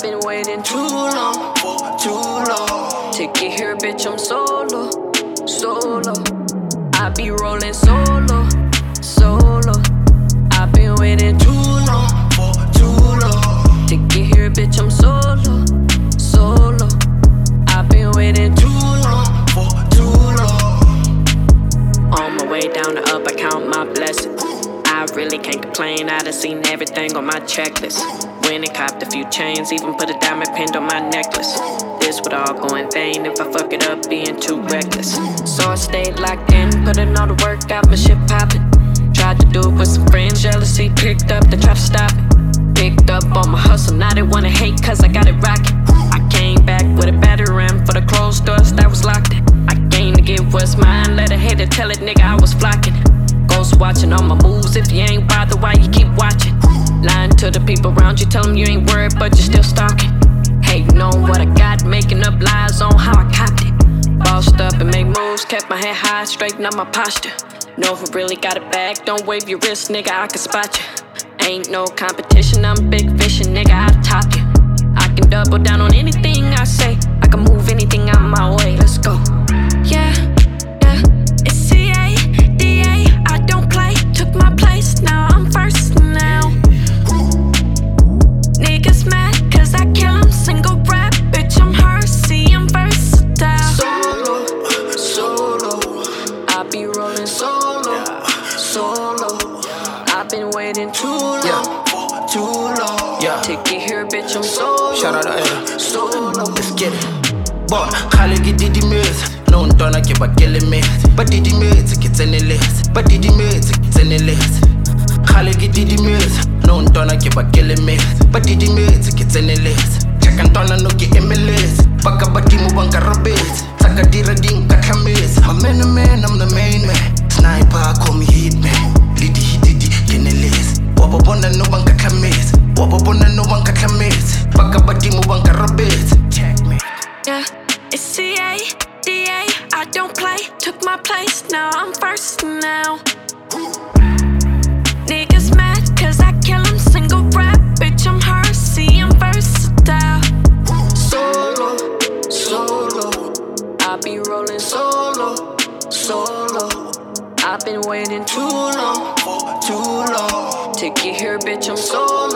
been waiting too long, to get here, bitch. I'm solo. I be rolling solo. I've been waiting too long, to get here, bitch. I'm solo. I've been waiting too long. On my way down the up, I count my blessings. I really can't complain, I done seen everything on my checklist. Went and copped a few chains, even put a diamond pin on my necklace. This would all go in vain if I fuck it up being too reckless. So I stayed locked in, put in all the work, got my shit poppin'. Tried to do it with some friends, jealousy picked up, they tried to stop it. Picked up on my hustle, now they wanna hate cause I got it rockin'. I came back with a battery ram for the closed doors that was locked in. I came to get what's mine, let a hater tell it, nigga, I was flocking. Ghost watching all my moves, if you ain't bothered, why you keep watching? Lying to the people around you, tell them you ain't worried, but you still stalking. Hating on what I got, making up lies on how I copped it. Bossed up and made moves, kept my head high, straighten up my posture. Know who really got it back, don't wave your wrist, nigga, I can spot you. Ain't no competition, I'm big fishing, nigga, I'll top you. I can double down on anything I say, I can move anything out my way, let's go. Yeah, it's C-A-D-A, I don't play, took my place, now I'm first now. Niggas mad cause I kill 'em, single rap, bitch, I'm her, see, I'm versatile. Solo, I be rolling solo. I've been waiting too long, to get here, bitch, I'm solo. Shout out to Ella. Let's get it. Boy, Khalid did the myth. No, don't give a killing me. But did the myth, it's in the list. But did the myth, it's in the list. Khalid did the myth. No, don't give a killing me. But did the myth, it's in the list. Check and turn and look at MLS. Baka bati mo bang karabit. Saka dira ding kakamis. I'm the man, I'm the main man. Sniper, call me hitman. Lidi, kinelis. Wababona no bang kakamis. Wababona no bang kakamis. Baka bati mo bang karabit. Check me. Yeah, it's C-A-D-A, I don't play, took my place, now I'm first now. Niggas mad cause I kill 'em, single rap, bitch, I'm her, see, I'm versatile. Solo, I be rolling solo. I've been waiting too long, to get here, bitch, I'm solo.